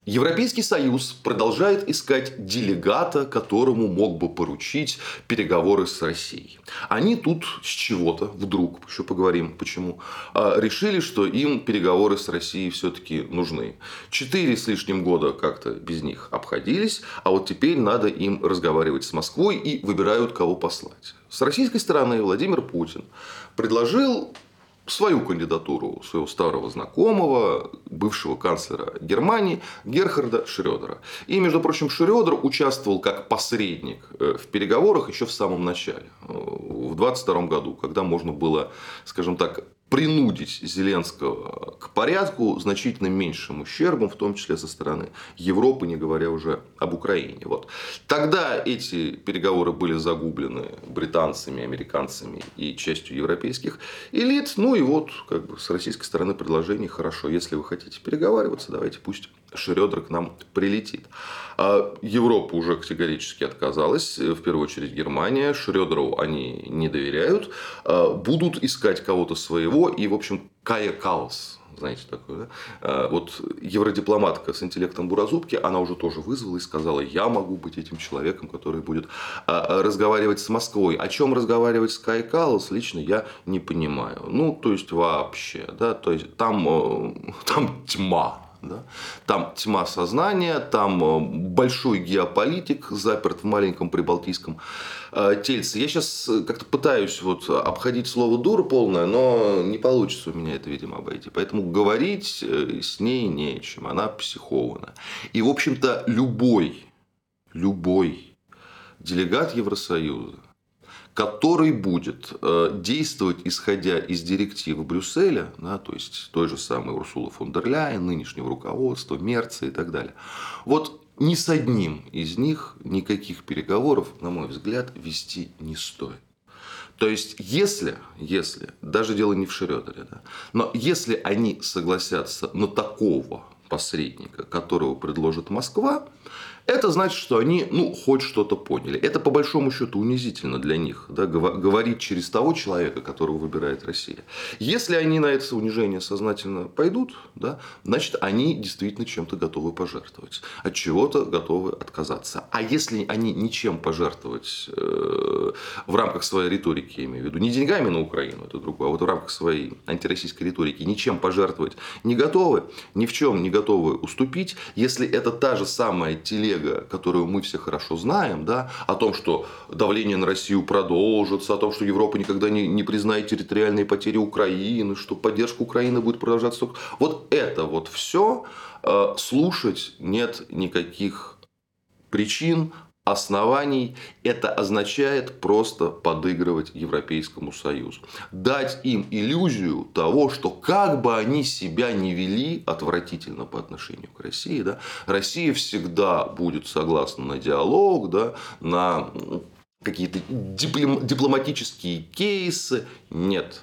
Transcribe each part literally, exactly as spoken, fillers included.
Европейский Союз продолжает искать делегата, которому мог бы поручить переговоры с Россией. Они тут с чего-то вдруг, еще поговорим почему, решили, что им переговоры с Россией все-таки нужны. Четыре с лишним года как-то без них обходились, а вот теперь надо им разговаривать с Москвой и выбирают, кого послать. С российской стороны Владимир Путин предложил свою кандидатуру своего старого знакомого, бывшего канцлера Германии Герхарда Шрёдера. И, между прочим, Шрёдер участвовал как посредник в переговорах еще в самом начале, в двадцать втором году, когда можно было, скажем так, принудить Зеленского к порядку значительно меньшим ущербом, в том числе со стороны Европы, не говоря уже об Украине. Вот. Тогда эти переговоры были загублены британцами, американцами и частью европейских элит. Ну и вот как бы с российской стороны предложение: хорошо, если вы хотите переговариваться, давайте пусть Шрёдер к нам прилетит. А Европа уже категорически отказалась, в первую очередь Германия. Шрёдеру они не доверяют, будут искать кого-то своего. И, в общем, Кая Каллас, знаете такое, да? Вот евродипломатка с интеллектом Буразубки, она уже тоже вызвала и сказала: я могу быть этим человеком, который будет разговаривать с Москвой. О чем разговаривать с Кай Каллас, лично я не понимаю. Ну, то есть, вообще, да, то есть, там, там тьма. Да? Там тьма сознания, там большой геополитик, заперт в маленьком прибалтийском тельце. Я сейчас как-то пытаюсь вот обходить слово дура полное, но не получится у меня это, видимо, обойти. Поэтому говорить с ней не о чем. Она психована. И, в общем-то, любой, любой делегат Евросоюза, который будет действовать, исходя из директив Брюсселя, да, то есть той же самой Урсулы фон дер Ляйен, нынешнего руководства, Мерца и так далее. Вот ни с одним из них никаких переговоров, на мой взгляд, вести не стоит. То есть, если, если, даже дело не в Шрёдере, да, но если они согласятся на такого посредника, которого предложит Москва, это значит, что они, ну, хоть что-то поняли. Это, по большому счету, унизительно для них, да, говорить через того человека, которого выбирает Россия. Если они на это унижение сознательно пойдут, да, значит, они действительно чем-то готовы пожертвовать, от чего-то готовы отказаться. А если они ничем пожертвовать э, в рамках своей риторики, я имею в виду, не деньгами на Украину, это другое, а вот в рамках своей антироссийской риторики ничем пожертвовать не готовы, ни в чем не готовы уступить, если это та же самая телега, которую мы все хорошо знаем, да, о том, что давление на Россию продолжится, о том, что Европа никогда не, не признает территориальные потери Украины, что поддержка Украины будет продолжаться. Вот это вот все э, слушать нет никаких причин, оснований. Это означает просто подыгрывать Европейскому Союзу. Дать им иллюзию того, что как бы они себя ни вели отвратительно по отношению к России, да, Россия всегда будет согласна на диалог, да, на какие-то дипломатические кейсы. Нет.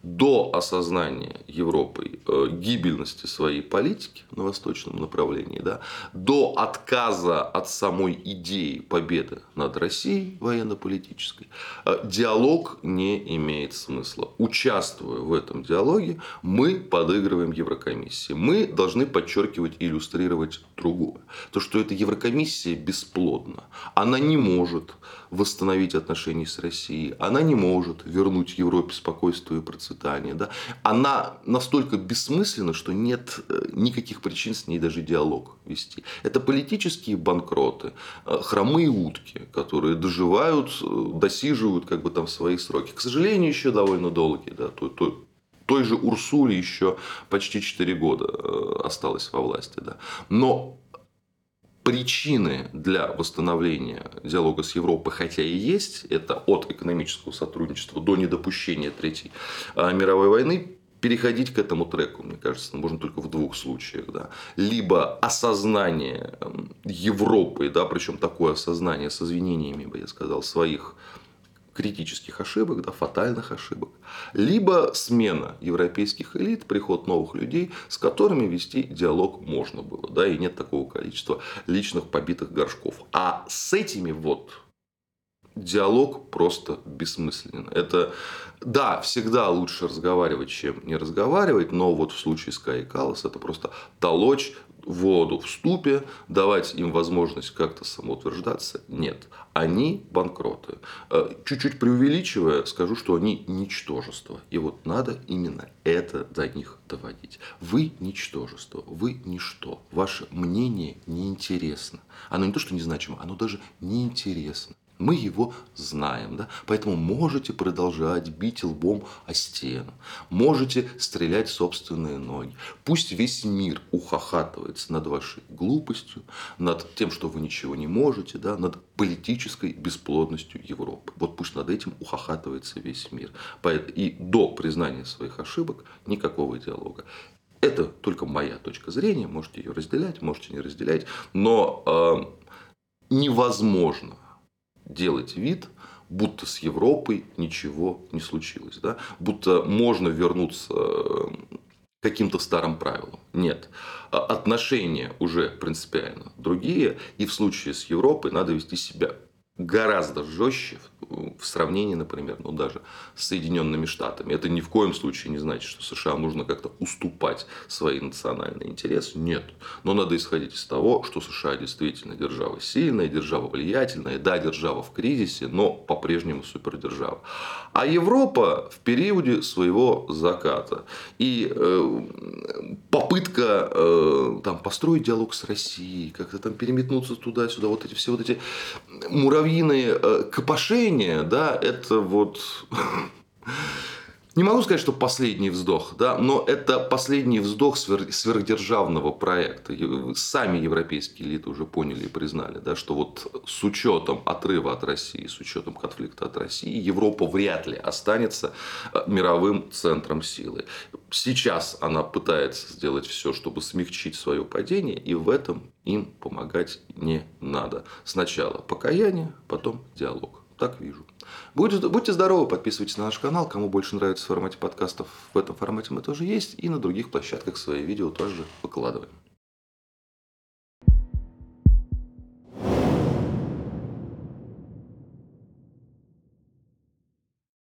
До осознания Европой гибельности своей политики на восточном направлении, да, до отказа от самой идеи победы над Россией военно-политической, диалог не имеет смысла. Участвуя в этом диалоге, мы подыгрываем Еврокомиссии. Мы должны подчеркивать и иллюстрировать другое. То, что эта Еврокомиссия бесплодна. Она не может восстановить отношения с Россией. Она не может вернуть Европе спокойствие и процветание. Да? Она настолько бессмысленна, что нет никаких причин с ней даже диалог вести. Это политические банкроты, хромые утки, которые доживают, досиживают как бы там свои сроки. К сожалению, еще довольно долгие. Да? Той, той, той же Урсуле еще почти четыре года осталось во власти. Да? Но причины для восстановления диалога с Европой, хотя и есть, это от экономического сотрудничества до недопущения Третьей мировой войны, переходить к этому треку, мне кажется, можно только в двух случаях. Да. Либо осознание Европы, да, причем такое осознание с извинениями, бы я сказал, своих критических ошибок, да, фатальных ошибок, либо смена европейских элит, приход новых людей, с которыми вести диалог можно было, да, и нет такого количества личных побитых горшков. А с этими вот диалог просто бессмысленен. Это, да, всегда лучше разговаривать, чем не разговаривать, но вот в случае с Каей Каллас это просто толочь воду в ступе, давать им возможность как-то самоутверждаться. Нет, они банкроты. Чуть-чуть преувеличивая, скажу, что они ничтожество. И вот надо именно это до них доводить. Вы ничтожество, вы ничто. Ваше мнение неинтересно. Оно не то, что незначимо, оно даже неинтересно. Мы его знаем, да? Поэтому можете продолжать бить лбом о стену, можете стрелять в собственные ноги. Пусть весь мир ухахатывается над вашей глупостью, над тем, что вы ничего не можете, да? Над политической бесплодностью Европы. Вот пусть над этим ухахатывается весь мир. И до признания своих ошибок никакого диалога. Это только моя точка зрения, можете ее разделять, можете не разделять, но э, невозможно делать вид, будто с Европой ничего не случилось. Да? Будто можно вернуться к каким-то старым правилам. Нет. Отношения уже принципиально другие. И в случае с Европой надо вести себя гораздо жестче в сравнении, например, ну, даже с Соединенными Штатами. Это ни в коем случае не значит, что США нужно как-то уступать свои национальные интересы. Нет. Но надо исходить из того, что США действительно держава сильная, держава влиятельная. Да, держава в кризисе, но по-прежнему супердержава. А Европа в периоде своего заката. И э, попытка э, там, построить диалог с Россией, как-то там переметнуться туда-сюда, вот эти все вот эти муравьиные копошения, да, это вот... Не могу сказать, что последний вздох, да, но это последний вздох сверхдержавного проекта. Сами европейские элиты уже поняли и признали, да, что вот с учетом отрыва от России, с учетом конфликта от России, Европа вряд ли останется мировым центром силы. Сейчас она пытается сделать все, чтобы смягчить свое падение, и в этом им помогать не надо. Сначала покаяние, потом диалог. Так вижу. Будьте, будьте здоровы, подписывайтесь на наш канал. Кому больше нравится в формате подкастов, в этом формате мы тоже есть. И на других площадках свои видео тоже выкладываем.